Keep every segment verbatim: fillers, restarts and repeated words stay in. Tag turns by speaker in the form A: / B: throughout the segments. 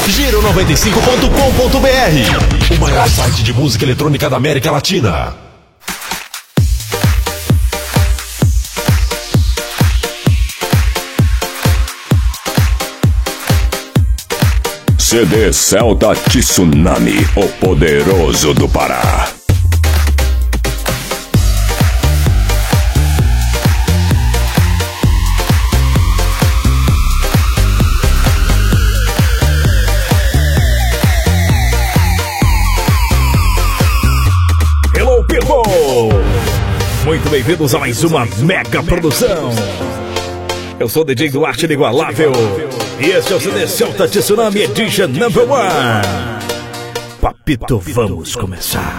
A: Giro noventa e cinco ponto com ponto br, o maior site de música eletrônica da América Latina.
B: C D Celta Tsunami, o poderoso do Pará.
C: Hello, people! Muito bem-vindos a mais uma mega produção. Eu sou o D J Duarte Inigualável e este é o C D Celta Tsunami Edition Number One. Papito, vamos começar.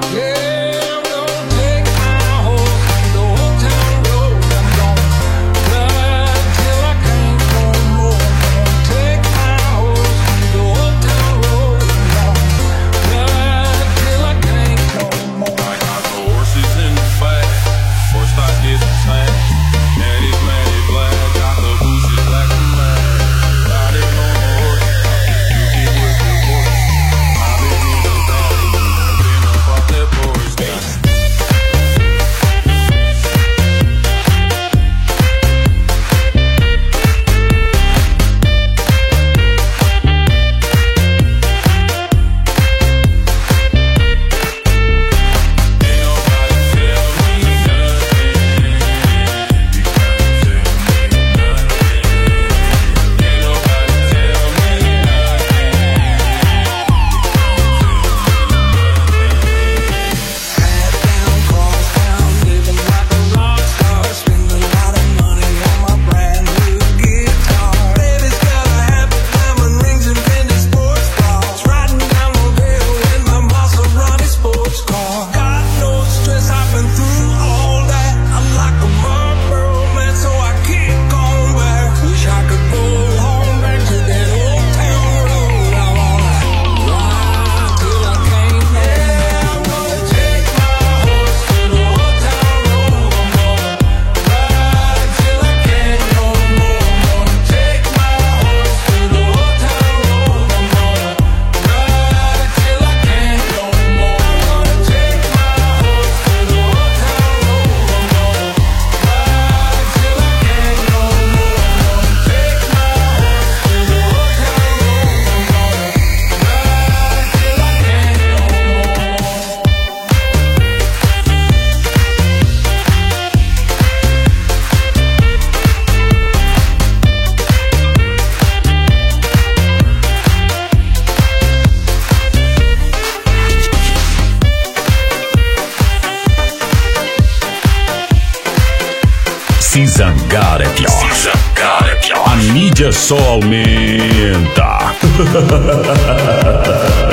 B: Se zangar é pior. Se zangar é pior. A mídia só aumenta.